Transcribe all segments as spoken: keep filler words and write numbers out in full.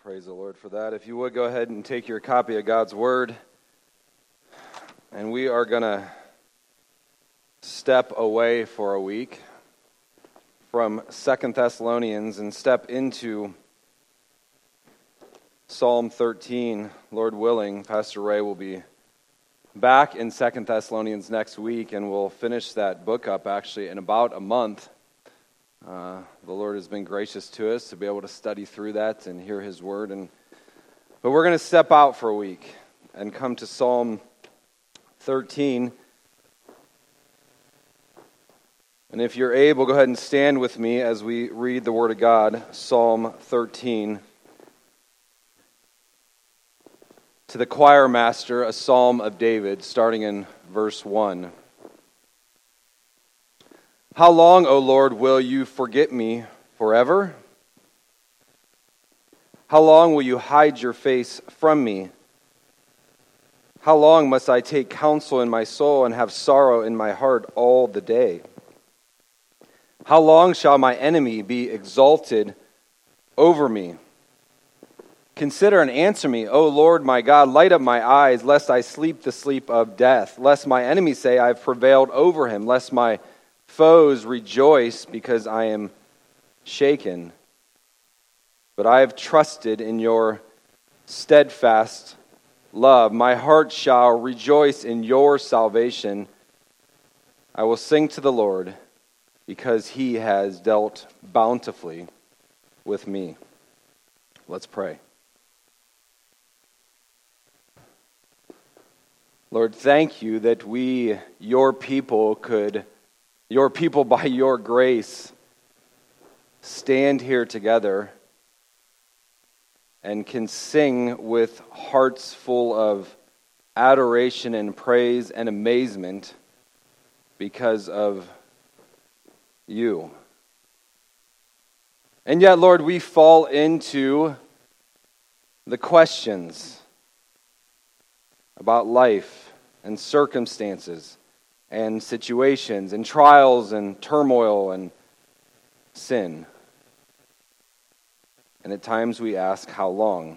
Praise the Lord for that. If you would go ahead and take your copy of God's Word, and we are going to step away for a week from Second Thessalonians and step into Psalm thirteen. Lord willing, Pastor Ray will be back in Second Thessalonians next week, and we'll finish that book up actually in about a month. Uh, the Lord has been gracious to us to be able to study through that and hear His Word. And but we're going to step out for a week and come to Psalm thirteen. And if you're able, go ahead and stand with me as we read the Word of God, Psalm thirteen. To the choir master, a psalm of David, starting in verse one. How long, O Lord, will you forget me forever? How long will you hide your face from me? How long must I take counsel in my soul and have sorrow in my heart all the day? How long shall my enemy be exalted over me? Consider and answer me, O Lord my God. Light up my eyes, lest I sleep the sleep of death. Lest my enemies say, I have prevailed over him. Lest my foes rejoice because I am shaken. But I have trusted in your steadfast love. My heart shall rejoice in your salvation. I will sing to the Lord because he has dealt bountifully with me. Let's pray. Lord, thank you that we, your people, could, your people by your grace, stand here together and can sing with hearts full of adoration and praise and amazement because of you. And yet, Lord, we fall into the questions about life and circumstances and situations and trials and turmoil and sin. And at times we ask, how long?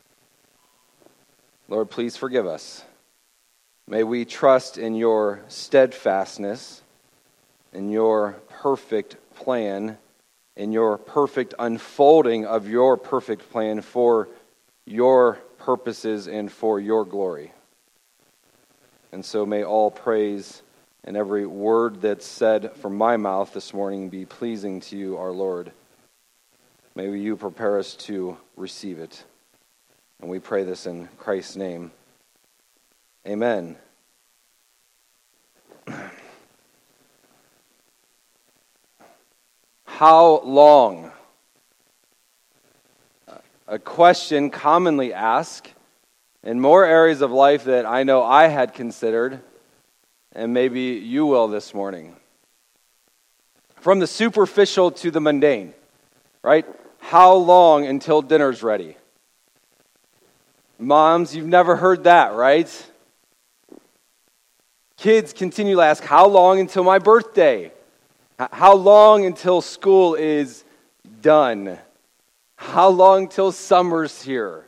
Lord, please forgive us. May we trust in your steadfastness, in your perfect plan, in your perfect unfolding of your perfect plan for your purposes and for your glory. And so may all praise and every word that's said from my mouth this morning be pleasing to you, our Lord. May you prepare us to receive it. And we pray this in Christ's name. Amen. How long? A question commonly asked in more areas of life that I know I had considered, and maybe you will this morning. From the superficial to the mundane, right? How long until dinner's ready? Moms, you've never heard that, right? Kids continue to ask, how long until my birthday? How long until school is done? How long till summer's here?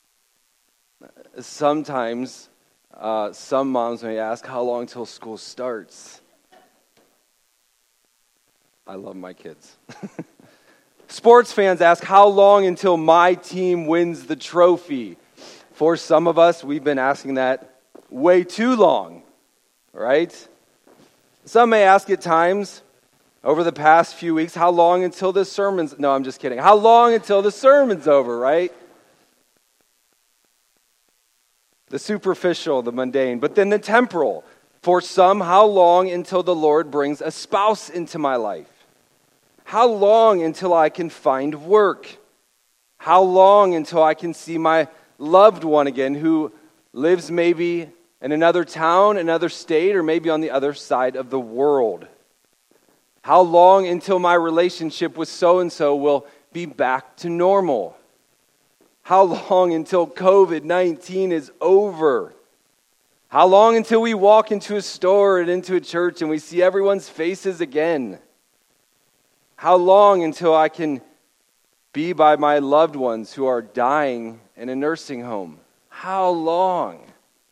Sometimes, uh, some moms may ask, how long till school starts? I love my kids. Sports fans ask, how long until my team wins the trophy? For some of us, we've been asking that way too long, right? Some may ask at times, over the past few weeks, how long until the sermon's... No, I'm just kidding. How long until the sermon's over, right? The superficial, the mundane, but then the temporal. For some, how long until the Lord brings a spouse into my life? How long until I can find work? How long until I can see my loved one again who lives maybe in another town, another state, or maybe on the other side of the world? How long until my relationship with so-and-so will be back to normal? How long until covid nineteen is over? How long until we walk into a store and into a church and we see everyone's faces again? How long until I can be by my loved ones who are dying in a nursing home? How long?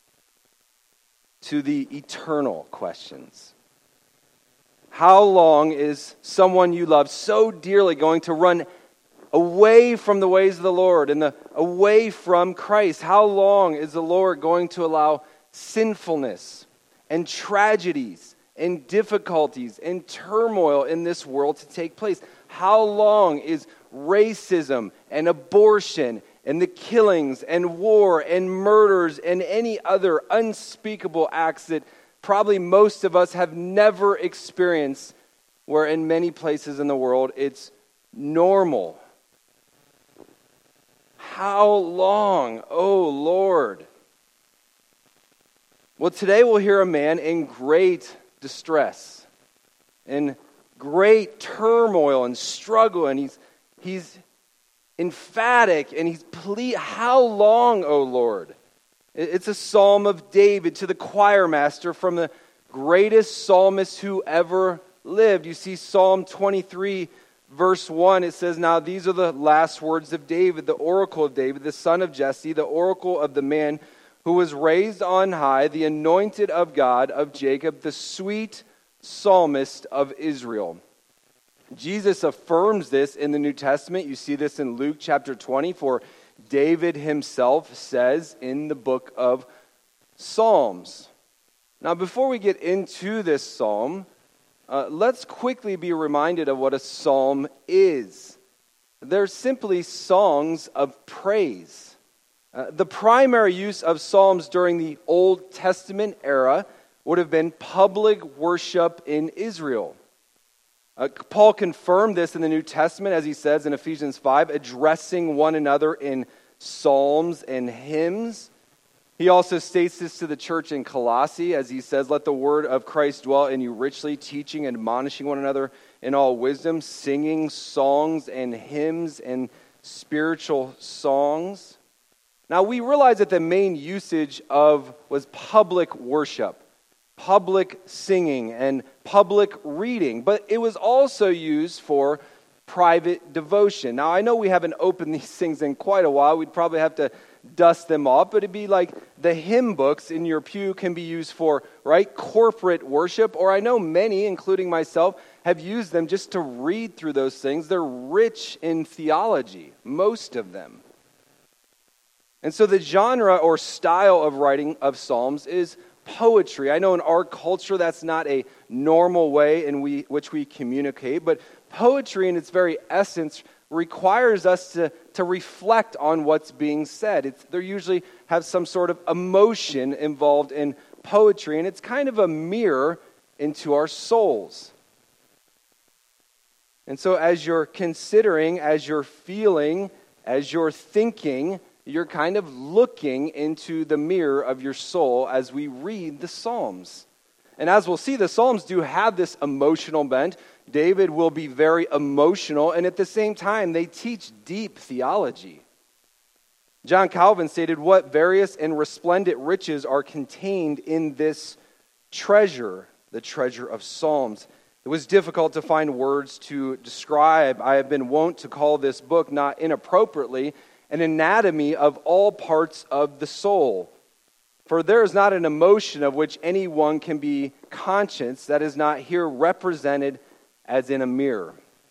To the eternal questions. How long is someone you love so dearly going to run away from the ways of the Lord and the, away from Christ? How long is the Lord going to allow sinfulness and tragedies and difficulties and turmoil in this world to take place? How long is racism and abortion and the killings and war and murders and any other unspeakable acts that probably most of us have never experienced, where in many places in the world it's normal? How long, oh Lord? Well, today we'll hear a man in great distress, in great turmoil and struggle, and he's he's emphatic, and he's ple- how long, O Lord? It's a psalm of David to the choir master from the greatest psalmist who ever lived. You see Psalm twenty-three, verse one, it says, "Now these are the last words of David, the oracle of David, the son of Jesse, the oracle of the man who was raised on high, the anointed of God, of Jacob, the sweet psalmist of Israel." Jesus affirms this in the New Testament. You see this in Luke chapter twenty, for David himself says in the book of Psalms. Now, before we get into this psalm, uh, let's quickly be reminded of what a psalm is. They're simply songs of praise. Uh, the primary use of psalms during the Old Testament era would have been public worship in Israel. Uh, Paul confirmed this in the New Testament, as he says in Ephesians five, addressing one another in psalms and hymns. He also states this to the church in Colossae, as he says, "Let the word of Christ dwell in you richly, teaching and admonishing one another in all wisdom, singing songs and hymns and spiritual songs." Now, we realize that the main usage of was public worship, public singing, and public reading, but it was also used for private devotion. Now, I know we haven't opened these things in quite a while. We'd probably have to dust them off, but it'd be like the hymn books in your pew can be used for, right, corporate worship, or I know many, including myself, have used them just to read through those things. They're rich in theology, most of them. And so the genre or style of writing of psalms is poetry. I know in our culture that's not a normal way in we, which we communicate, but poetry in its very essence requires us to, to reflect on what's being said. It's, they usually have some sort of emotion involved in poetry, and it's kind of a mirror into our souls. And so as you're considering, as you're feeling, as you're thinking, you're kind of looking into the mirror of your soul as we read the Psalms. And as we'll see, the Psalms do have this emotional bent. David will be very emotional, and at the same time, they teach deep theology. John Calvin stated, "What various and resplendent riches are contained in this treasure, the treasure of Psalms." It was difficult to find words to describe. I have been wont to call this book, not inappropriately, an anatomy of all parts of the soul. For there is not an emotion of which anyone can be conscious that is not here represented as in a mirror.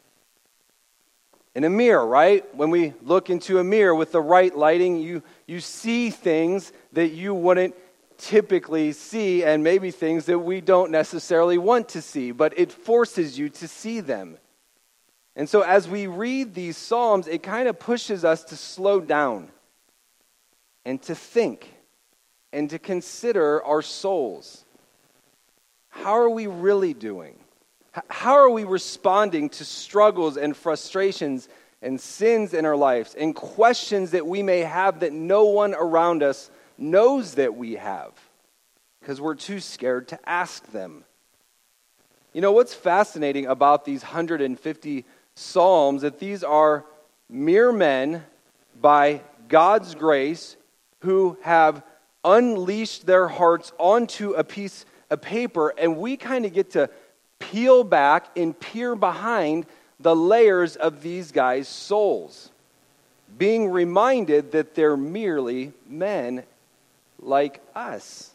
In a mirror, right? When we look into a mirror with the right lighting, you, you see things that you wouldn't typically see, and maybe things that we don't necessarily want to see, but it forces you to see them. And so as we read these Psalms, it kind of pushes us to slow down and to think and to consider our souls. How are we really doing? How are we responding to struggles and frustrations and sins in our lives and questions that we may have that no one around us knows that we have because we're too scared to ask them? You know, what's fascinating about these one hundred fifty Psalms, that these are mere men by God's grace who have unleashed their hearts onto a piece of paper, and we kind of get to peel back and peer behind the layers of these guys' souls, being reminded that they're merely men like us.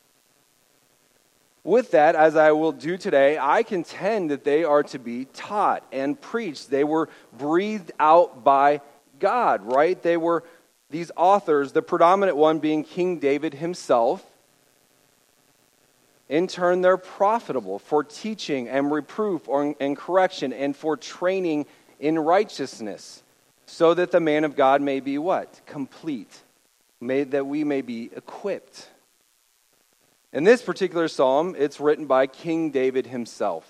With that, as I will do today, I contend that they are to be taught and preached. They were breathed out by God, right? They were these authors, the predominant one being King David himself. In turn, they're profitable for teaching and reproof or, and correction and for training in righteousness, so that the man of God may be what? Complete. May, that we may be equipped. In this particular psalm, it's written by King David himself.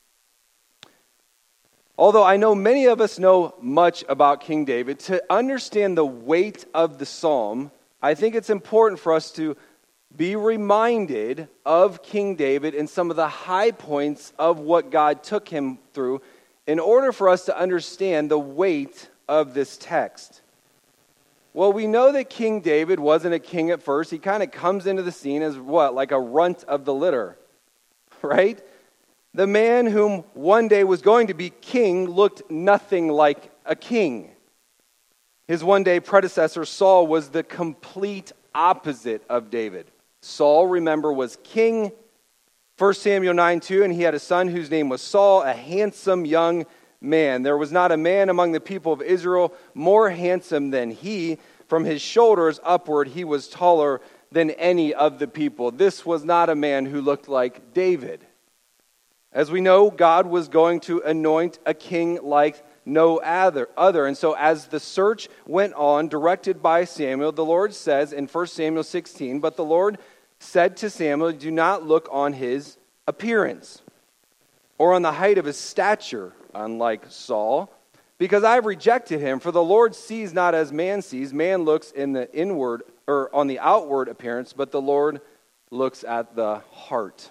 Although I know many of us know much about King David, to understand the weight of the psalm, I think it's important for us to be reminded of King David and some of the high points of what God took him through in order for us to understand the weight of this text. Well, we know that King David wasn't a king at first. He kind of comes into the scene as what? Like a runt of the litter, right? The man whom one day was going to be king looked nothing like a king. His one-day predecessor, Saul, was the complete opposite of David. Saul, remember, was king. First Samuel nine two, and he had a son whose name was Saul, a handsome young man. There was not a man among the people of Israel more handsome than he. From his shoulders upward, he was taller than any of the people. This was not a man who looked like David. As we know, God was going to anoint a king like no other. other. And so as the search went on, directed by Samuel, the Lord says in First Samuel sixteen, but the Lord said to Samuel, do not look on his appearance or on the height of his stature, unlike Saul, because I have rejected him. For the Lord sees not as man sees. Man looks in the inward or on the outward appearance, but the Lord looks at the heart.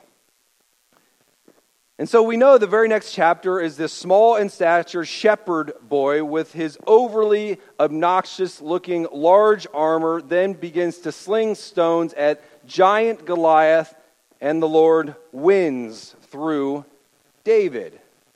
And so we know the very next chapter is this small in stature shepherd boy with his overly obnoxious looking large armor, then begins to sling stones at giant Goliath, and the Lord wins through David.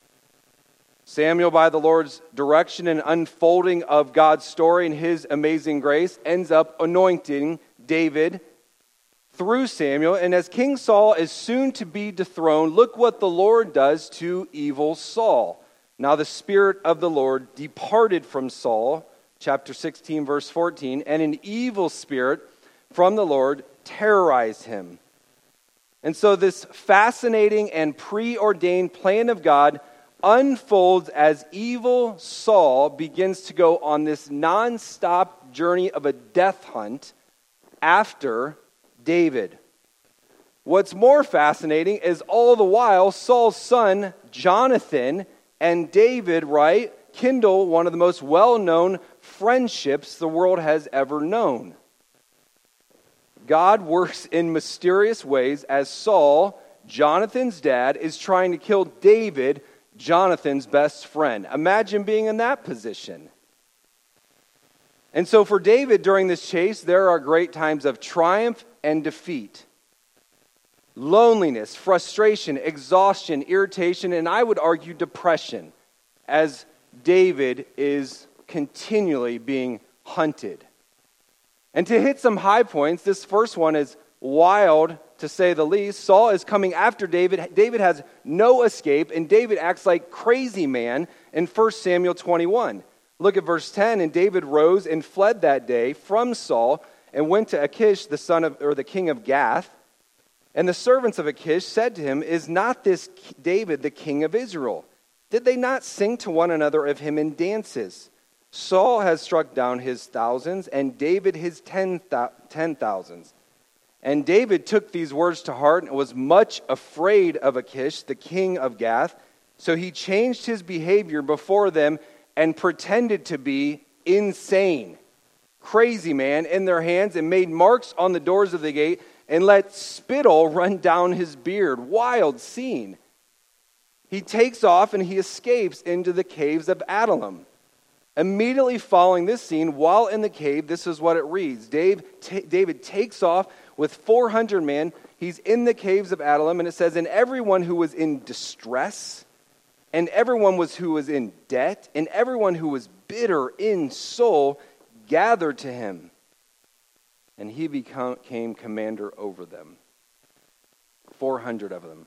Samuel, by the Lord's direction and unfolding of God's story and his amazing grace, ends up anointing David through Samuel. And as King Saul is soon to be dethroned, look what the Lord does to evil Saul. Now the Spirit of the Lord departed from Saul, chapter sixteen, verse fourteen, and an evil spirit from the Lord terrorized him. And so this fascinating and preordained plan of God unfolds as evil Saul begins to go on this nonstop journey of a death hunt after David. What's more fascinating is all the while Saul's son Jonathan and David, right, kindle one of the most well-known friendships the world has ever known. God works in mysterious ways as Saul, Jonathan's dad, is trying to kill David, Jonathan's best friend. Imagine being in that position. And so for David during this chase, there are great times of triumph and defeat. Loneliness, frustration, exhaustion, irritation, and I would argue depression as David is continually being hunted. And to hit some high points, this first one is wild, to say the least. Saul is coming after David. David has no escape, and David acts like crazy man in First Samuel twenty-one. Look at verse ten. And David rose and fled that day from Saul and went to Achish, the son of, or the king of Gath. And the servants of Achish said to him, is not this David the king of Israel? Did they not sing to one another of him in dances? Saul has struck down his thousands, and David his ten, th- ten thousands. And David took these words to heart and was much afraid of Achish, the king of Gath. So he changed his behavior before them and pretended to be insane, crazy man, in their hands, and made marks on the doors of the gate and let spittle run down his beard. Wild scene. He takes off and he escapes into the caves of Adullam. Immediately following this scene, while in the cave, this is what it reads. Dave, t- David takes off with four hundred men. He's in the caves of Adullam, and it says, and everyone who was in distress and everyone was who was in debt, and everyone who was bitter in soul gathered to him, and he became commander over them. four hundred of them.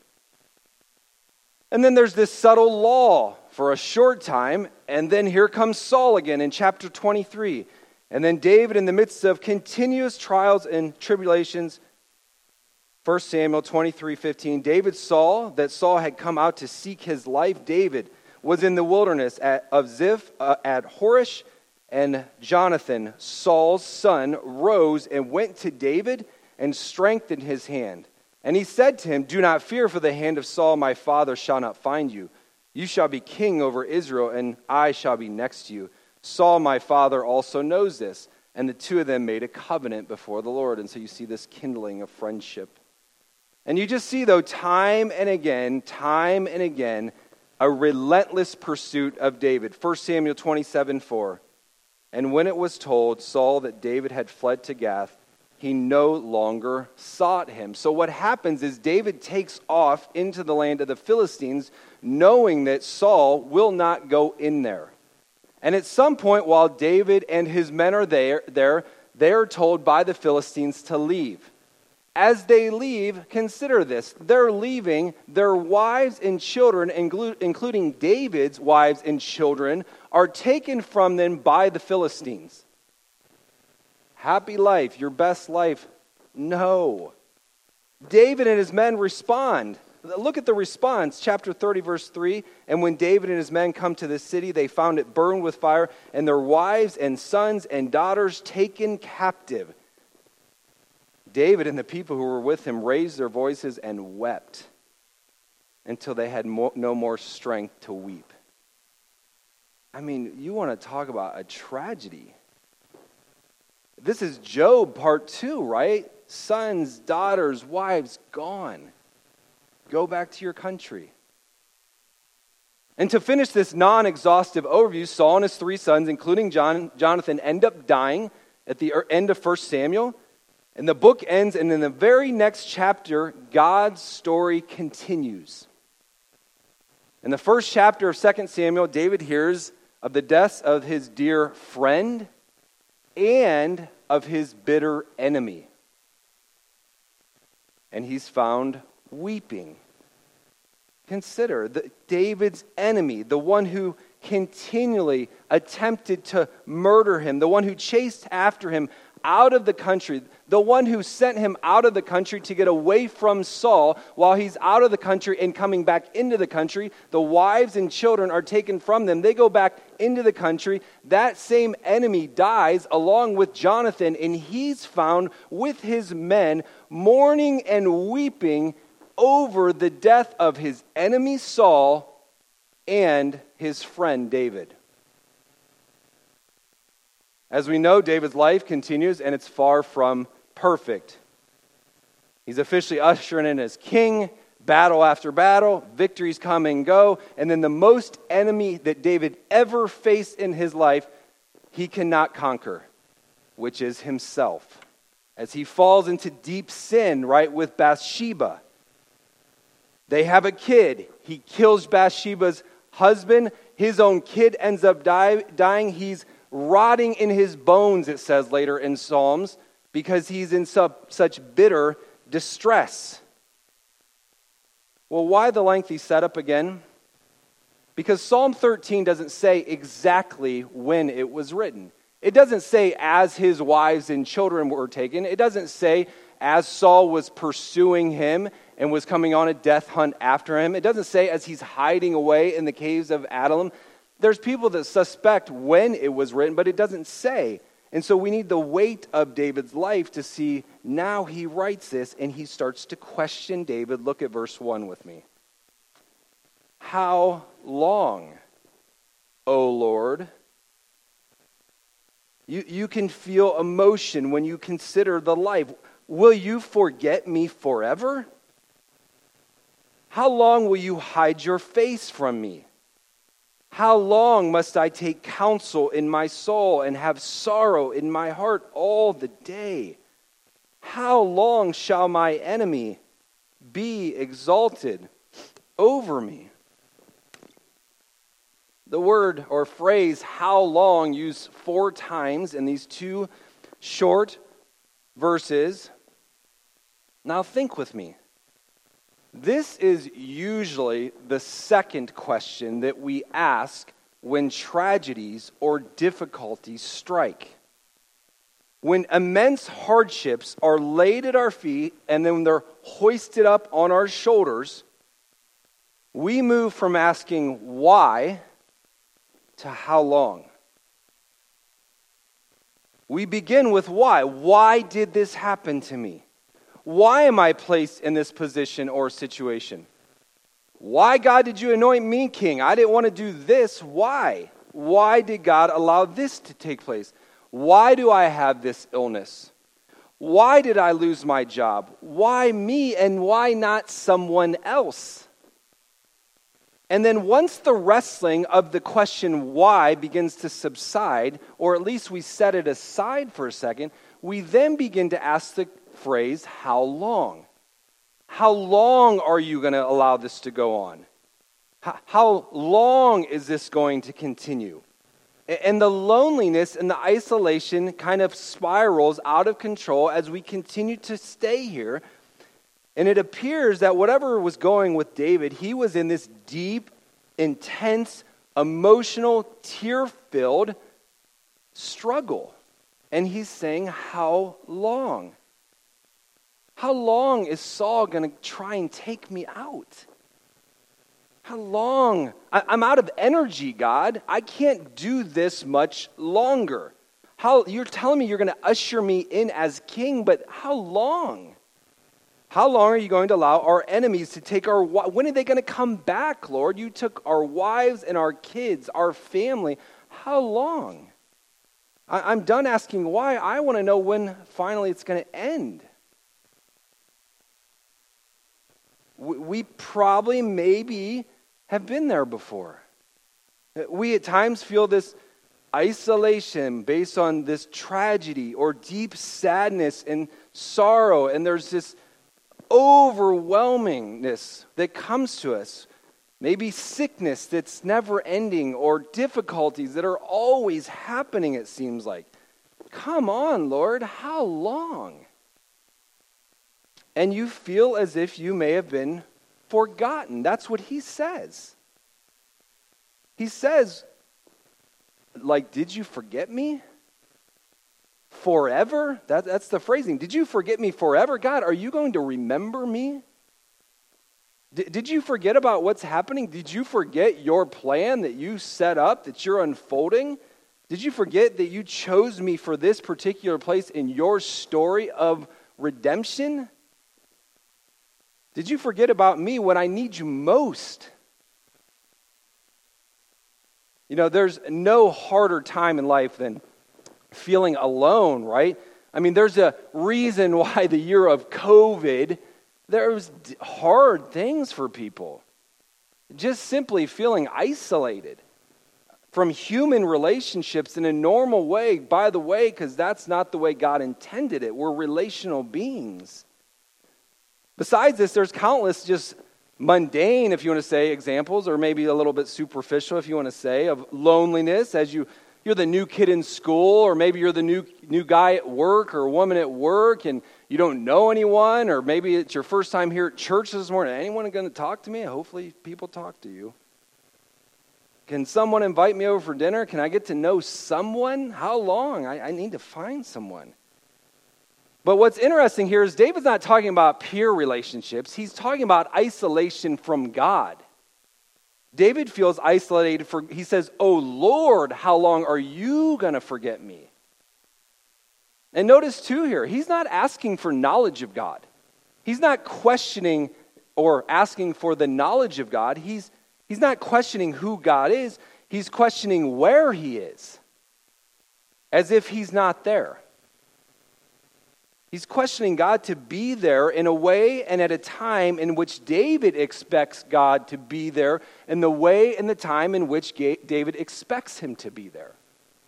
And then there's this subtle law for a short time, and then here comes Saul again in chapter twenty-three. And then David, in the midst of continuous trials and tribulations, First Samuel twenty-three fifteen, David saw that Saul had come out to seek his life. David was in the wilderness at, of Ziph uh, at Horish, and Jonathan, Saul's son, rose and went to David and strengthened his hand. And he said to him, "Do not fear, for the hand of Saul my father shall not find you. You shall be king over Israel, and I shall be next to you. Saul my father also knows this." And the two of them made a covenant before the Lord. And so you see this kindling of friendship. And you just see, though, time and again, time and again, a relentless pursuit of David. First Samuel twenty-seven four. And when it was told Saul that David had fled to Gath, he no longer sought him. So what happens is David takes off into the land of the Philistines, knowing that Saul will not go in there. And at some point, while David and his men are there, there, they are told by the Philistines to leave. As they leave, consider this. They're leaving. Their wives and children, including David's wives and children, are taken from them by the Philistines. Happy life, your best life? No. David and his men respond. Look at the response, chapter thirty, verse three. And when David and his men come to the city, they found it burned with fire, and their wives and sons and daughters taken captive. David and the people who were with him raised their voices and wept until they had mo- no more strength to weep. I mean, you want to talk about a tragedy. This is Job part two, right? Sons, daughters, wives gone. Go back to your country. And to finish this non-exhaustive overview, Saul and his three sons, including John, Jonathan, end up dying at the end of First Samuel. And the book ends, and in the very next chapter, God's story continues. In the first chapter of Second Samuel, David hears of the deaths of his dear friend and of his bitter enemy. And he's found weeping. Consider the, David's enemy, the one who continually attempted to murder him, the one who chased after him out of the country, the one who sent him out of the country to get away from Saul. While he's out of the country and coming back into the country, the wives and children are taken from them. They go back into the country. That same enemy dies along with Jonathan, and he's found with his men mourning and weeping over the death of his enemy Saul and his friend David. As we know, David's life continues, and it's far from perfect. He's officially ushering in as king, battle after battle, victories come and go, and then the most enemy that David ever faced in his life, he cannot conquer, which is himself. As he falls into deep sin, right, with Bathsheba. They have a kid. He kills Bathsheba's husband. His own kid ends up die, dying. He's rotting in his bones, it says later in Psalms, because he's in su- such bitter distress. Well, why the lengthy setup again? Because Psalm thirteen doesn't say exactly when it was written. It doesn't say as his wives and children were taken. It doesn't say as Saul was pursuing him and was coming on a death hunt after him. It doesn't say as he's hiding away in the caves of Adullam. There's people that suspect when it was written, but it doesn't say. And so we need the weight of David's life to see now he writes this and he starts to question David. Look at verse one with me. How long, O Lord? You, you can feel emotion when you consider the life. Will you forget me forever? How long will you hide your face from me? How long must I take counsel in my soul and have sorrow in my heart all the day? How long shall my enemy be exalted over me? The word or phrase, how long, used four times in these two short verses. Now think with me. This is usually the second question that we ask when tragedies or difficulties strike. When immense hardships are laid at our feet and then they're hoisted up on our shoulders, we move from asking why to how long. We begin with why. Why did this happen to me? Why am I placed in this position or situation? Why, God, did you anoint me king? I didn't want to do this. Why? Why did God allow this to take place? Why do I have this illness? Why did I lose my job? Why me and why not someone else? And then once the wrestling of the question why begins to subside, or at least we set it aside for a second, we then begin to ask the phrase, how long? How long are you going to allow this to go on? How, how long is this going to continue? And the loneliness and the isolation kind of spirals out of control as we continue to stay here. And it appears that whatever was going with David, he was in this deep, intense, emotional, tear-filled struggle. And he's saying, how long? How long is Saul going to try and take me out? How long? I, I'm out of energy, God. I can't do this much longer. How you're telling me you're going to usher me in as king, but how long? How long are you going to allow our enemies to take our... When are they going to come back, Lord? You took our wives and our kids, our family. How long? I, I'm done asking why. I want to know when finally it's going to end. We, we probably, maybe, have been there before. We at times feel this isolation based on this tragedy or deep sadness and sorrow, and there's this overwhelmingness that comes to us. Maybe sickness that's never ending or difficulties that are always happening, it seems like. Come on, Lord, how long? And you feel as if you may have been forgotten. That's what he says. He says, like, did you forget me? Forever? That, that's the phrasing. Did you forget me forever? God, are you going to remember me? D- did you forget about what's happening? Did you forget your plan that you set up, that you're unfolding? Did you forget that you chose me for this particular place in your story of redemption? Did you forget about me when I need you most? You know, there's no harder time in life than feeling alone, right? I mean, there's a reason why the year of COVID, there was hard things for people. Just simply feeling isolated from human relationships in a normal way, by the way, because that's not the way God intended it. We're relational beings. Besides this, there's countless just mundane, if you want to say, examples, or maybe a little bit superficial, if you want to say, of loneliness as you, you're the new kid in school, or maybe you're the new new guy at work or woman at work, and you don't know anyone, or maybe it's your first time here at church this morning. Anyone going to talk to me? Hopefully people talk to you. Can someone invite me over for dinner? Can I get to know someone? How long? I, I need to find someone. But what's interesting here is David's not talking about peer relationships. He's talking about isolation from God. David feels isolated. For he says, "Oh Lord, how long are you going to forget me?" And notice too here, he's not asking for knowledge of God. He's not questioning or asking for the knowledge of God. He's, he's not questioning who God is. He's questioning where he is, as if he's not there. He's questioning God to be there in a way and at a time in which David expects God to be there, and the way and the time in which David expects him to be there.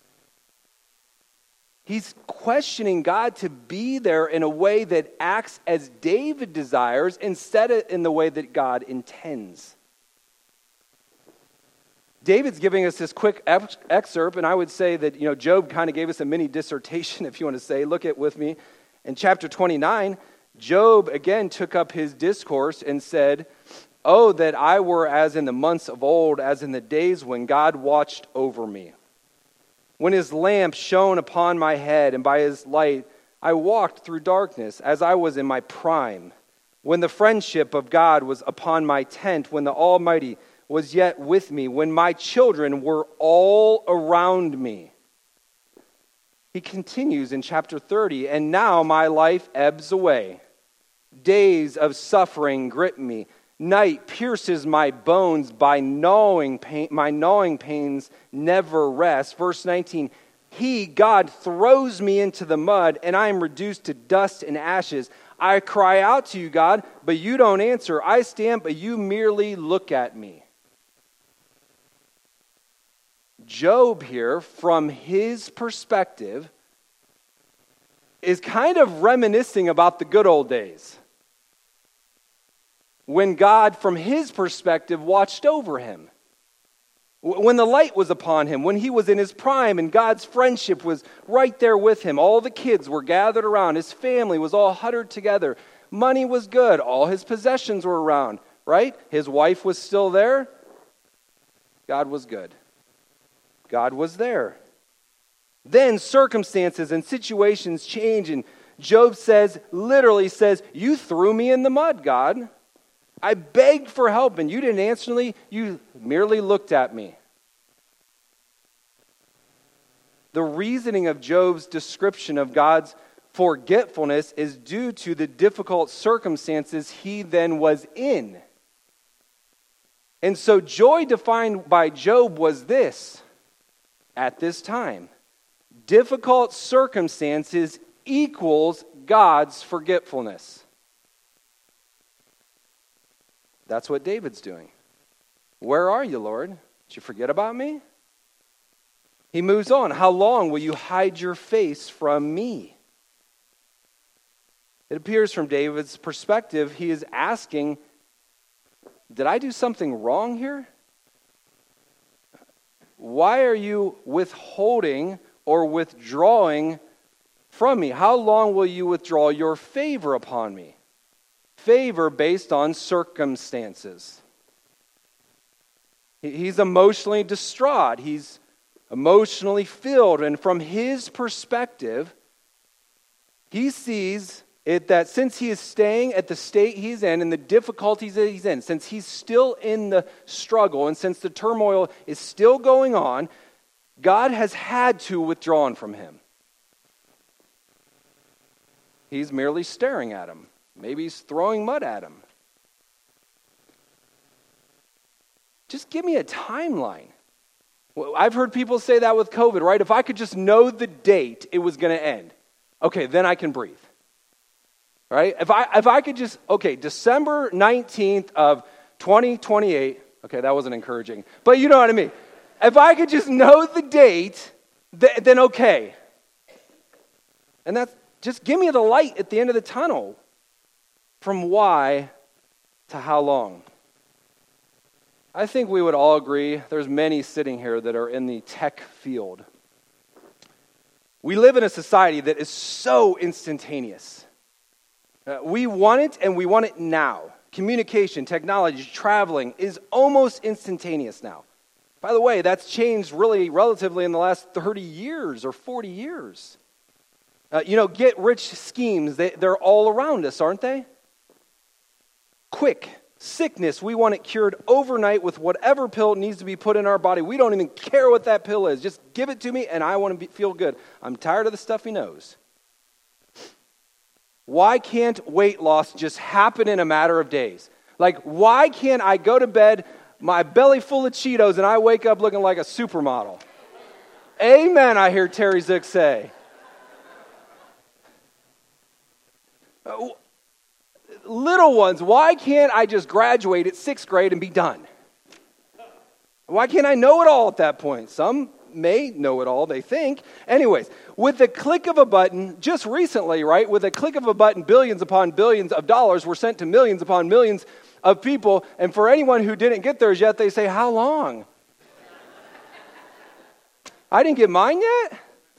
He's questioning God to be there in a way that acts as David desires instead of in the way that God intends. David's giving us this quick ex- excerpt, and I would say that, you know, Job kind of gave us a mini dissertation, if you want to say. Look at with me. In chapter twenty-nine, Job again took up his discourse and said, "Oh, that I were as in the months of old, as in the days when God watched over me. When his lamp shone upon my head, and by his light I walked through darkness, as I was in my prime. When the friendship of God was upon my tent, when the Almighty was yet with me, when my children were all around me." He continues in chapter thirty, "And now my life ebbs away. Days of suffering grip me. Night pierces my bones by gnawing pain. My gnawing pains never rest." Verse nineteen, "He, God, throws me into the mud, and I am reduced to dust and ashes. I cry out to you, God, but you don't answer. I stand, but you merely look at me." Job here, from his perspective, is kind of reminiscing about the good old days, when God, from his perspective, watched over him. When the light was upon him, when he was in his prime and God's friendship was right there with him. All the kids were gathered around. His family was all huddled together. Money was good. All his possessions were around, right? His wife was still there. God was good. God was there. Then circumstances and situations change, and Job says, literally says, "You threw me in the mud, God. I begged for help, and you didn't answer me. You merely looked at me." The reasoning of Job's description of God's forgetfulness is due to the difficult circumstances he then was in. And so joy defined by Job was this: at this time, difficult circumstances equals God's forgetfulness. That's what David's doing. Where are you, Lord? Did you forget about me? He moves on. How long will you hide your face from me? It appears from David's perspective, he is asking, did I do something wrong here? Why are you withholding or withdrawing from me? How long will you withdraw your favor upon me? Favor based on circumstances. He's emotionally distraught. He's emotionally filled. And from his perspective, he sees it that since he is staying at the state he's in and the difficulties that he's in, since he's still in the struggle and since the turmoil is still going on, God has had to withdraw from him. He's merely staring at him. Maybe he's throwing mud at him. Just give me a timeline. Well, I've heard people say that with COVID, right? If I could just know the date it was going to end, okay, then I can breathe. Right? If I if I could just, okay, December nineteenth of twenty twenty-eight, okay, that wasn't encouraging, but you know what I mean. If I could just know the date, th- then okay. And that's, just give me the light at the end of the tunnel. From why to how long? I think we would all agree, there's many sitting here that are in the tech field. We live in a society that is so instantaneous. Uh, we want it, and we want it now. Communication, technology, traveling is almost instantaneous now. By the way, that's changed really relatively in the last thirty years or forty years. Uh, you know, get-rich schemes, they, they're all around us, aren't they? Quick, sickness, we want it cured overnight with whatever pill needs to be put in our body. We don't even care what that pill is. Just give it to me, and I want to be, feel good. I'm tired of the stuffy nose. Why can't weight loss just happen in a matter of days? Like, why can't I go to bed, my belly full of Cheetos, and I wake up looking like a supermodel? Amen, I hear Terry Zook say. Little ones, why can't I just graduate at sixth grade and be done? Why can't I know it all at that point? Some may know it all, they think. Anyways, with the click of a button, just recently, right, with a click of a button, billions upon billions of dollars were sent to millions upon millions of people. And for anyone who didn't get theirs yet, they say, how long? I didn't get mine yet?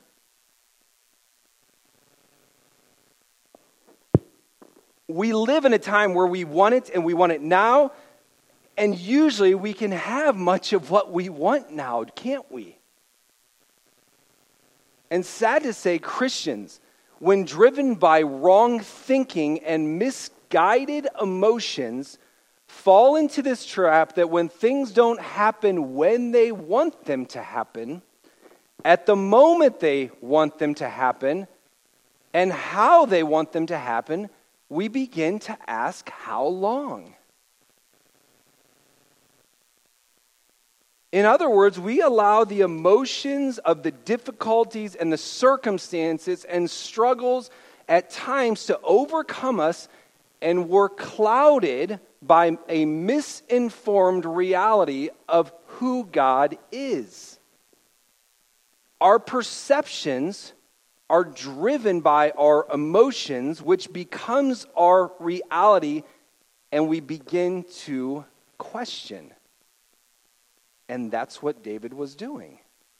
We live in a time where we want it and we want it now, and usually we can have much of what we want now, can't we? And sad to say, Christians, when driven by wrong thinking and misguided emotions, fall into this trap that when things don't happen when they want them to happen, at the moment they want them to happen, and how they want them to happen, we begin to ask, how long? In other words, we allow the emotions of the difficulties and the circumstances and struggles at times to overcome us, and we're clouded by a misinformed reality of who God is. Our perceptions are driven by our emotions, which becomes our reality, and we begin to question. And that's what David was doing.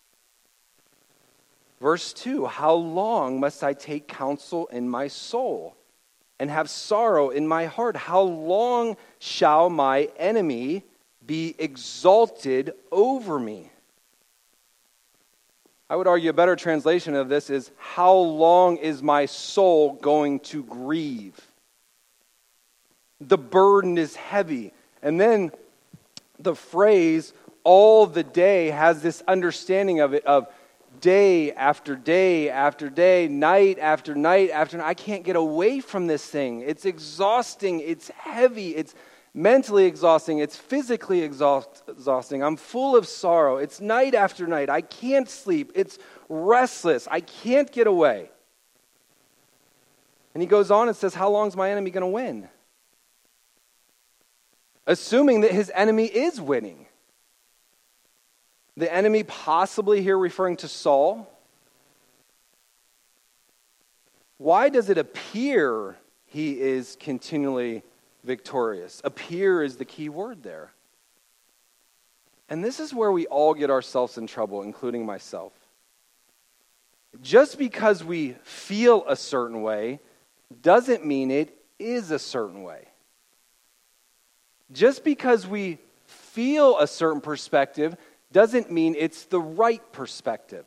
Verse two, how long must I take counsel in my soul and have sorrow in my heart? How long shall my enemy be exalted over me? I would argue a better translation of this is, how long is my soul going to grieve? The burden is heavy. And then the phrase, all the day, has this understanding of it, of day after day after day, night after night after night. I can't get away from this thing. It's exhausting. It's heavy. It's mentally exhausting. It's physically exhaust, exhausting. I'm full of sorrow. It's night after night. I can't sleep. It's restless. I can't get away. And he goes on and says, how long is my enemy going to win? Assuming that his enemy is winning. The enemy possibly here referring to Saul. Why does it appear he is continually victorious? Appear is the key word there. And this is where we all get ourselves in trouble, including myself. Just because we feel a certain way doesn't mean it is a certain way. Just because we feel a certain perspective doesn't mean it's the right perspective.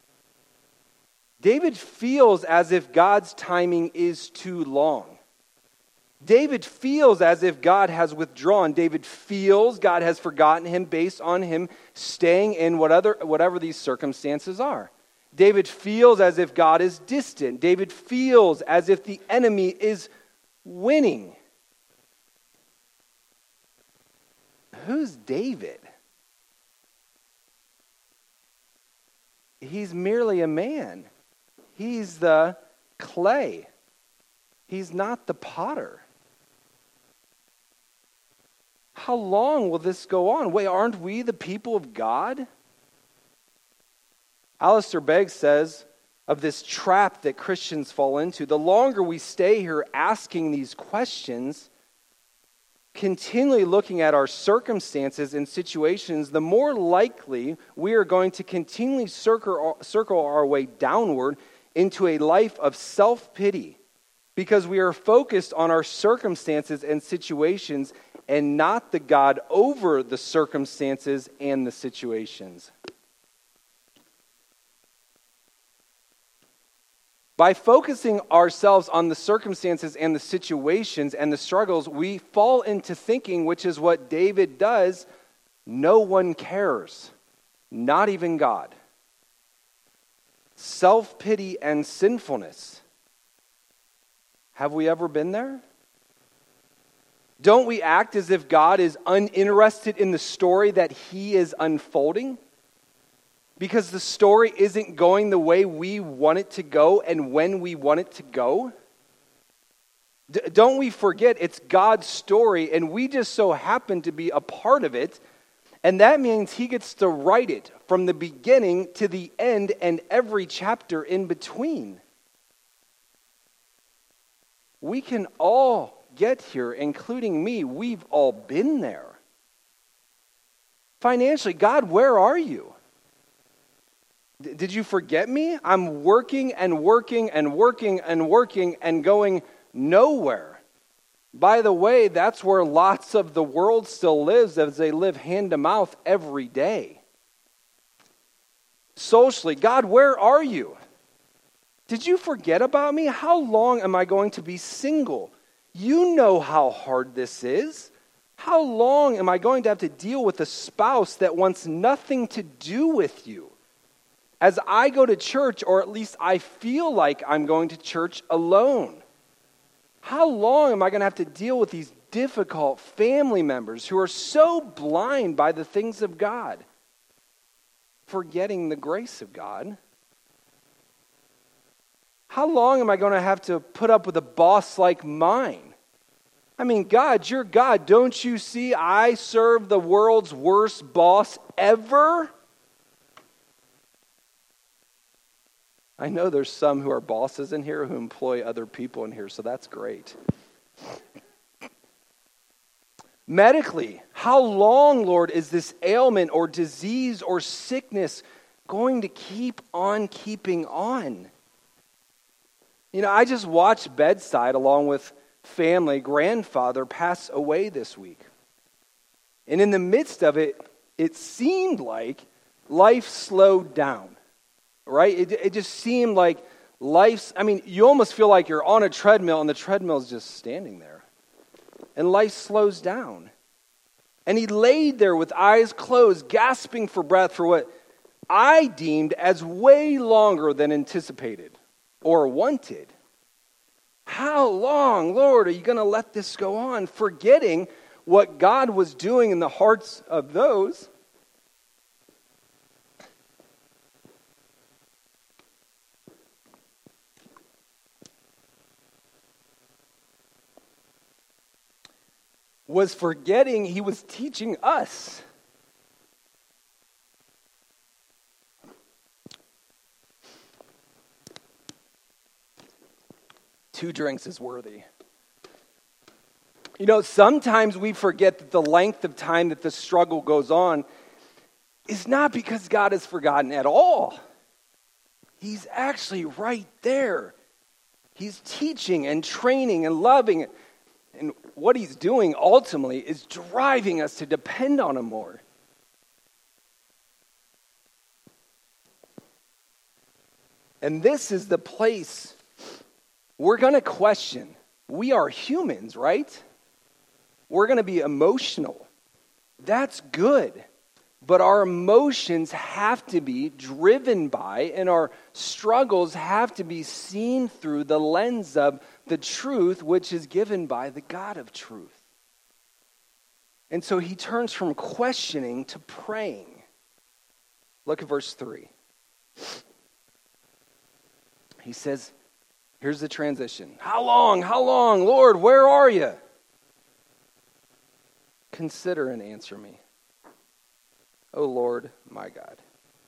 David feels as if God's timing is too long. David feels as if God has withdrawn. David feels God has forgotten him based on him staying in whatever, whatever these circumstances are. David feels as if God is distant. David feels as if the enemy is winning. Who's David? He's merely a man. He's the clay. He's not the potter. How long will this go on? Wait, aren't we the people of God? Alistair Begg says of this trap that Christians fall into, the longer we stay here asking these questions, continually looking at our circumstances and situations, the more likely we are going to continually circle, circle our way downward into a life of self-pity, because we are focused on our circumstances and situations and not the God over the circumstances and the situations. By focusing ourselves on the circumstances and the situations and the struggles, we fall into thinking, which is what David does, no one cares, not even God. Self-pity and sinfulness. Have we ever been there? Don't we act as if God is uninterested in the story that he is unfolding? Because the story isn't going the way we want it to go and when we want it to go? D- don't we forget it's God's story and we just so happen to be a part of it, and that means he gets to write it from the beginning to the end and every chapter in between. We can all get here, including me. We've all been there. Financially, God, where are you? D- did you forget me? I'm working and working and working and working and going nowhere. By the way, that's where lots of the world still lives, as they live hand to mouth every day. Socially, God, where are you? Did you forget about me? How long am I going to be single? You know how hard this is. How long am I going to have to deal with a spouse that wants nothing to do with you? As I go to church, or at least I feel like I'm going to church alone. How long am I going to have to deal with these difficult family members who are so blind by the things of God, forgetting the grace of God? How long am I going to have to put up with a boss like mine? I mean, God, you're God. Don't you see I serve the world's worst boss ever? I know there's some who are bosses in here who employ other people in here, so that's great. Medically, how long, Lord, is this ailment or disease or sickness going to keep on keeping on? You know, I just watched bedside along with family, grandfather pass away this week. And in the midst of it, it seemed like life slowed down. Right? It, it just seemed like life's, I mean, you almost feel like you're on a treadmill and the treadmill is just standing there. And life slows down. And he laid there with eyes closed, gasping for breath for what I deemed as way longer than anticipated or wanted. How long, Lord, are you going to let this go on? Forgetting what God was doing in the hearts of those was forgetting he was teaching us. Two drinks is worthy. You know, sometimes we forget that the length of time that the struggle goes on is not because God has forgotten at all. He's actually right there. He's teaching and training and loving. And what he's doing ultimately is driving us to depend on him more. And this is the place we're going to question. We are humans, right? We're going to be emotional. That's good. But our emotions have to be driven by, and our struggles have to be seen through the lens of the truth, which is given by the God of truth. And so he turns from questioning to praying. Look at verse three. He says, here's the transition. How long, how long, Lord, where are you? Consider and answer me, O Lord, my God.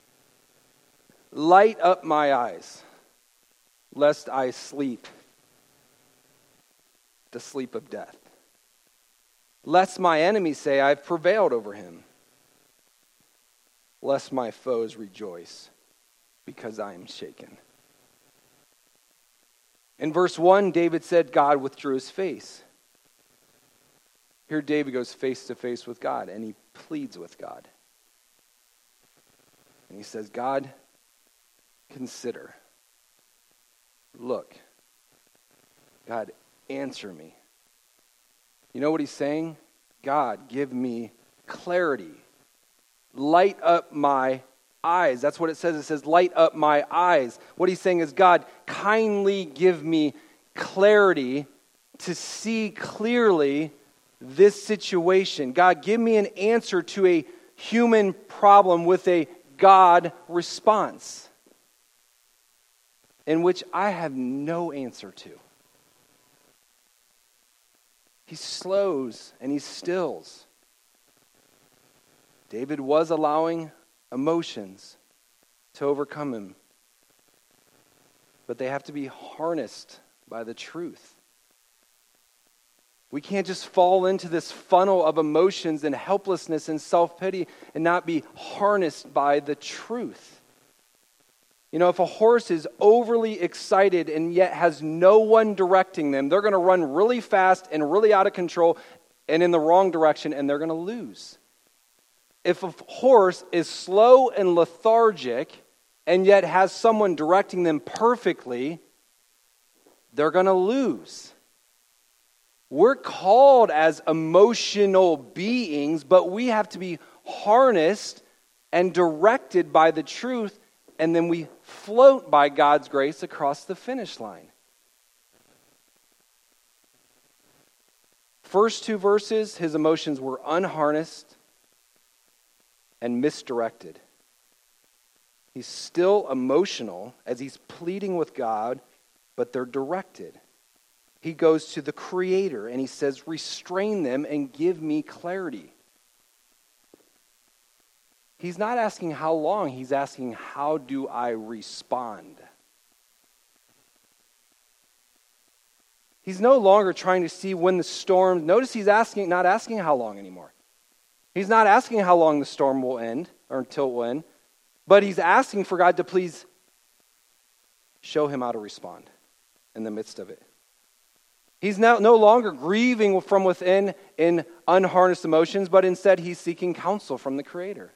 Light up my eyes, lest I sleep the sleep of death. Lest my enemies say, I've prevailed over him. Lest my foes rejoice, because I am shaken. In verse one, David said God withdrew his face. Here David goes face to face with God, and he pleads with God. And he says, God, consider. Look. God, answer me. You know what he's saying? God, give me clarity. Light up my eyes. That's what it says. It says, light up my eyes. What he's saying is, God, kindly give me clarity to see clearly this situation. God, give me an answer to a human problem with a God response, in which I have no answer to. He slows and he stills. David was allowing emotions to overcome him, but they have to be harnessed by the truth. We can't just fall into this funnel of emotions and helplessness and self-pity and not be harnessed by the truth. You know, if a horse is overly excited and yet has no one directing them, they're going to run really fast and really out of control and in the wrong direction, and they're going to lose. If a horse is slow and lethargic and yet has someone directing them perfectly, they're going to lose. We're called as emotional beings, but we have to be harnessed and directed by the truth, and then we float by God's grace across the finish line. First two verses, his emotions were unharnessed and misdirected. He's still emotional as he's pleading with God, but they're directed. He goes to the Creator and he says, restrain them and give me clarity. He's not asking how long, he's asking how do I respond? He's no longer trying to see when the storm, notice he's asking, not asking how long anymore. He's not asking how long the storm will end, or until it will end, but he's asking for God to please show him how to respond in the midst of it. He's now no longer grieving from within in unharnessed emotions, but instead he's seeking counsel from the Creator.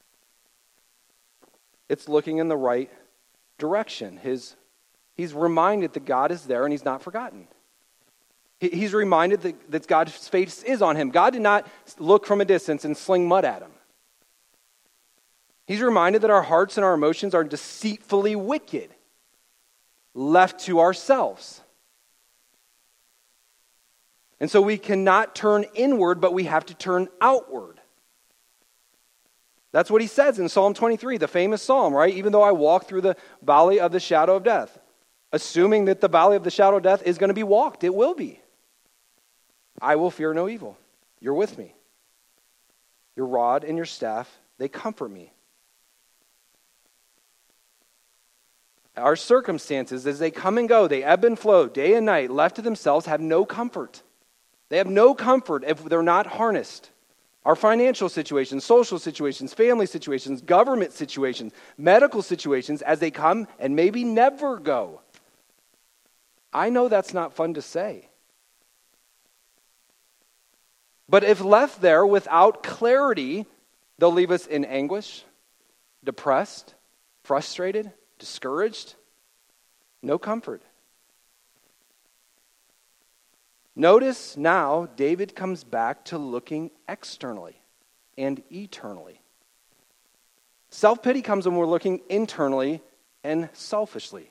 It's looking in the right direction. His, he's reminded that God is there and he's not forgotten. He, he's reminded that, that God's face is on him. God did not look from a distance and sling mud at him. He's reminded that our hearts and our emotions are deceitfully wicked, left to ourselves. And so we cannot turn inward, but we have to turn outward. That's what he says in Psalm twenty-three, the famous psalm, right? Even though I walk through the valley of the shadow of death. Assuming that the valley of the shadow of death is going to be walked. It will be. I will fear no evil. You're with me. Your rod and your staff, they comfort me. Our circumstances, as they come and go, they ebb and flow, day and night, left to themselves, have no comfort. They have no comfort if they're not harnessed. Our financial situations, social situations, family situations, government situations, medical situations, as they come and maybe never go. I know that's not fun to say. But if left there without clarity, they'll leave us in anguish, depressed, frustrated, discouraged, no comfort. Notice now David comes back to looking externally and eternally. Self-pity comes when we're looking internally and selfishly.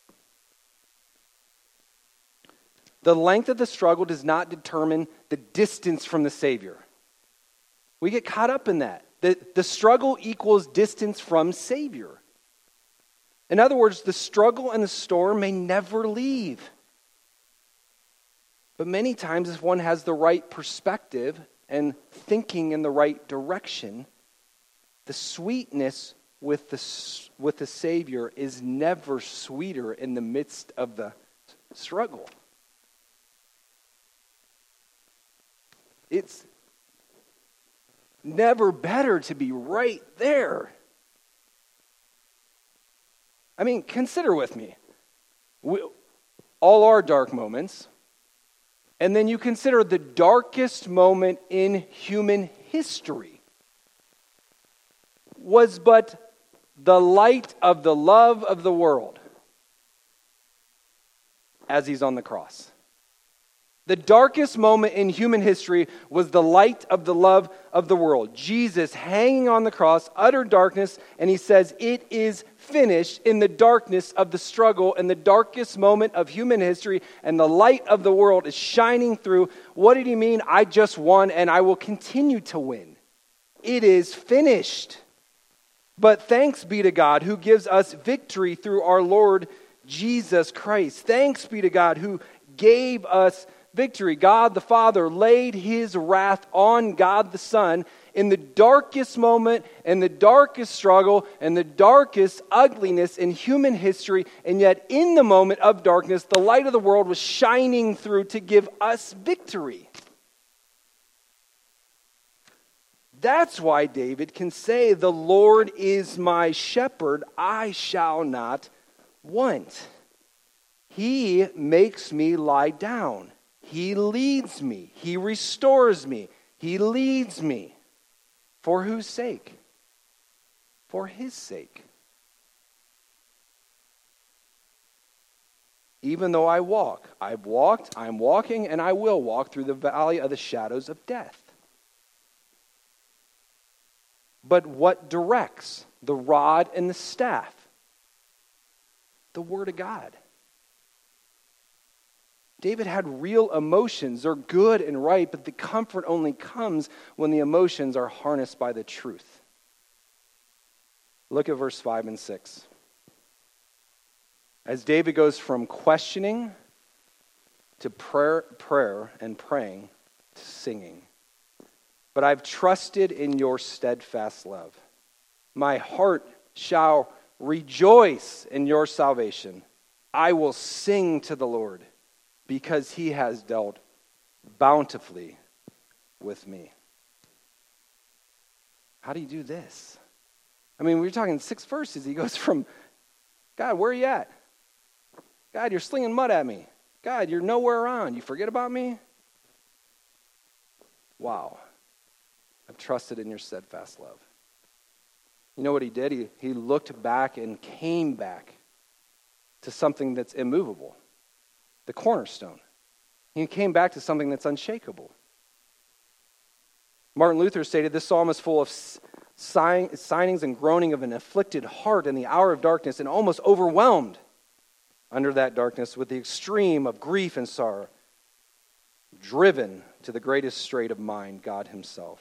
The length of the struggle does not determine the distance from the Savior. We get caught up in that. The, the struggle equals distance from Savior. In other words, the struggle and the storm may never leave. But many times, if one has the right perspective and thinking in the right direction, the sweetness with the, with the Savior is never sweeter in the midst of the struggle. It's never better to be right there. I mean, consider with me. We, all our dark moments. And then you consider the darkest moment in human history was but the light of the love of the world as he's on the cross. The darkest moment in human history was the light of the love of the world. Jesus hanging on the cross, utter darkness, and he says, it is finished in the darkness of the struggle, in the darkest moment of human history, and the light of the world is shining through. What did he mean? I just won, and I will continue to win. It is finished. But thanks be to God who gives us victory through our Lord Jesus Christ. Thanks be to God who gave us victory. God the Father laid his wrath on God the Son in the darkest moment, in the darkest struggle, and the darkest ugliness in human history, and yet in the moment of darkness, the light of the world was shining through to give us victory. That's why David can say, the Lord is my shepherd, I shall not want. He makes me lie down. He leads me. He restores me. He leads me. For whose sake? For his sake. Even though I walk, I've walked, I'm walking, and I will walk through the valley of the shadows of death. But what directs the rod and the staff? The Word of God. David had real emotions. They're good and right, but the comfort only comes when the emotions are harnessed by the truth. Look at verse five and six. As David goes from questioning to prayer, prayer and praying to singing. But I've trusted in your steadfast love. My heart shall rejoice in your salvation. I will sing to the Lord because he has dealt bountifully with me. How do you do this? I mean, we're talking six verses. He goes from, God, where are you at? God, you're slinging mud at me. God, you're nowhere around. You forget about me? Wow. I've trusted in your steadfast love. You know what he did? He, he looked back and came back to something that's immovable, the cornerstone. He came back to something that's unshakable. Martin Luther stated, this psalm is full of sign, signings and groaning of an afflicted heart in the hour of darkness and almost overwhelmed under that darkness with the extreme of grief and sorrow, driven to the greatest strait of mind, God himself.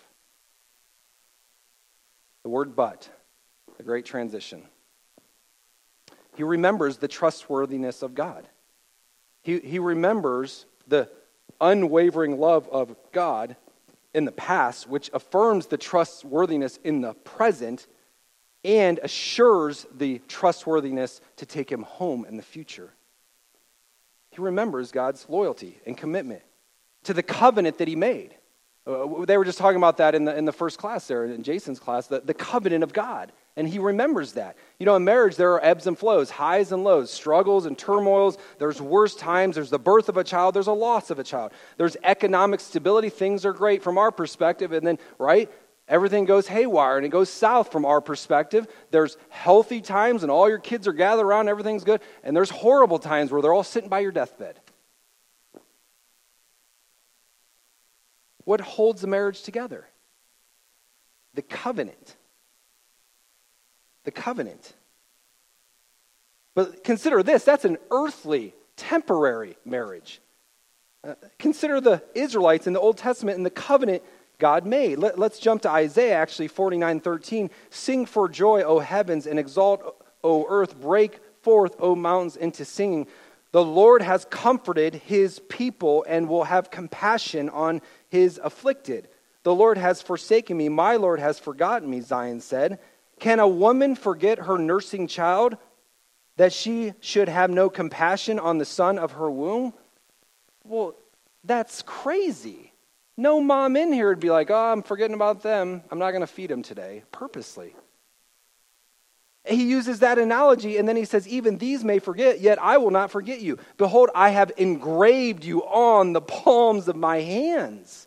The word but, the great transition. He remembers the trustworthiness of God. He, he remembers the unwavering love of God in the past, which affirms the trustworthiness in the present and assures the trustworthiness to take him home in the future. He remembers God's loyalty and commitment to the covenant that he made. Uh, they were just talking about that in the in the first class there, in Jason's class, the, the covenant of God. And he remembers that. You know, in marriage, there are ebbs and flows, highs and lows, struggles and turmoils. There's worse times. There's the birth of a child. There's a loss of a child. There's economic stability. Things are great from our perspective. And then, right, everything goes haywire and it goes south from our perspective. There's healthy times and all your kids are gathered around, everything's good. And there's horrible times where they're all sitting by your deathbed. What holds the marriage together? The covenant. The covenant. But consider this, that's an earthly, temporary marriage. Uh, consider the Israelites in the Old Testament and the covenant God made. Let, let's jump to Isaiah, actually, forty-nine thirteen. Sing for joy, O heavens, and exalt, O earth. Break forth, O mountains, into singing. The Lord has comforted his people and will have compassion on his afflicted. The Lord has forsaken me. My Lord has forgotten me, Zion said. Can a woman forget her nursing child, that she should have no compassion on the son of her womb? Well, that's crazy. No mom in here would be like, oh, I'm forgetting about them. I'm not going to feed them today, purposely. He uses that analogy, and then he says, even these may forget, yet I will not forget you. Behold, I have engraved you on the palms of my hands.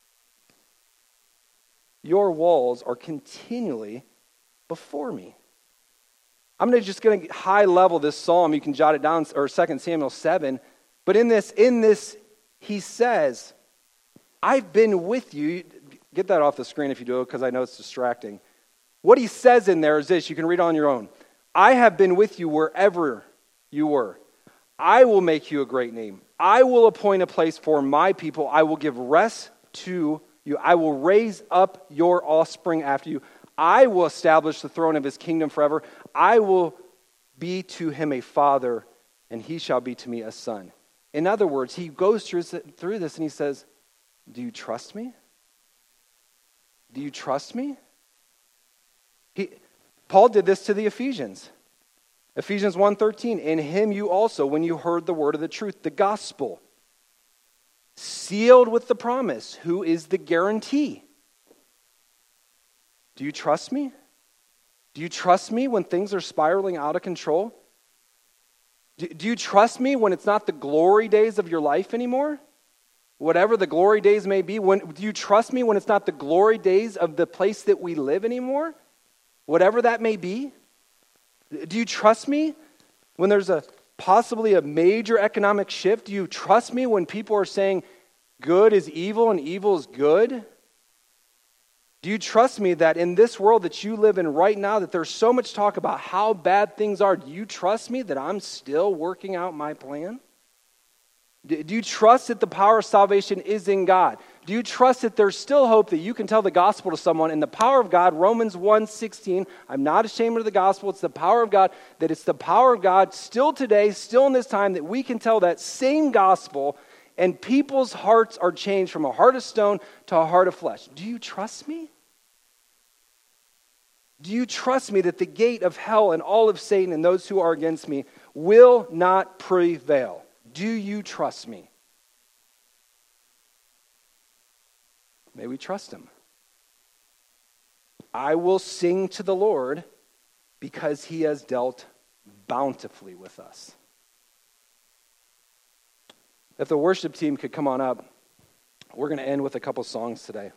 Your walls are continually before me. I'm gonna just going to high level this psalm. You can jot it down, or Second Samuel seven. But in this, in this, he says, I've been with you. Get that off the screen if you do, because I know it's distracting. What he says in there is this, you can read on your own. I have been with you wherever you were. I will make you a great name. I will appoint a place for my people. I will give rest to you. I will raise up your offspring after you. I will establish the throne of his kingdom forever. I will be to him a father, and he shall be to me a son. In other words, he goes through, through this and he says, do you trust me? Do you trust me? He, Paul did this to the Ephesians. Ephesians one thirteen, in him you also, when you heard the word of the truth, the gospel, sealed with the promise, who is the guarantee. Do you trust me? Do you trust me when things are spiraling out of control? Do, do you trust me when it's not the glory days of your life anymore? Whatever the glory days may be, when, do you trust me when it's not the glory days of the place that we live anymore? Whatever that may be? Do you trust me when there's a possibly a major economic shift? Do you trust me when people are saying good is evil and evil is good? Do you trust me that in this world that you live in right now, that there's so much talk about how bad things are? Do you trust me that I'm still working out my plan? Do you trust that the power of salvation is in God? Do you trust that there's still hope that you can tell the gospel to someone? And the power of God, Romans one sixteen, I'm not ashamed of the gospel. It's the power of God, that it's the power of God still today, still in this time, that we can tell that same gospel and people's hearts are changed from a heart of stone to a heart of flesh. Do you trust me? Do you trust me that the gate of hell and all of Satan and those who are against me will not prevail? Do you trust me? May we trust him. I will sing to the Lord because he has dealt bountifully with us. If the worship team could come on up, we're going to end with a couple songs today.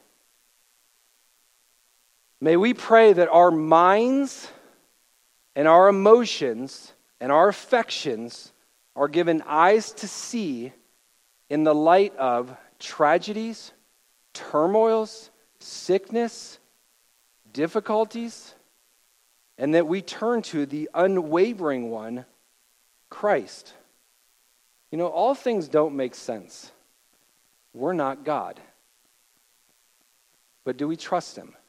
May we pray that our minds and our emotions and our affections are given eyes to see in the light of tragedies, turmoils, sickness, difficulties, and that we turn to the unwavering one, Christ. You know, all things don't make sense. We're not God. But do we trust him?